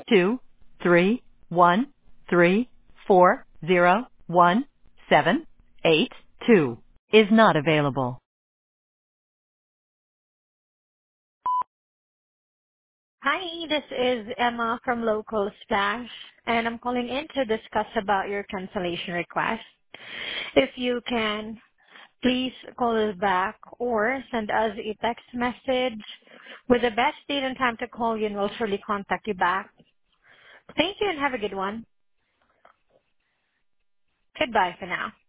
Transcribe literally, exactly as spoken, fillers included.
two three one three four zero one seven eight two is not available. Hi, this is Emma from Local Splash, and I'm calling in to discuss about your cancellation request. If you can, please call us back or send us a text message with the best date and time to call you, and we'll surely contact you back. Thank you and have a good one. Goodbye for now.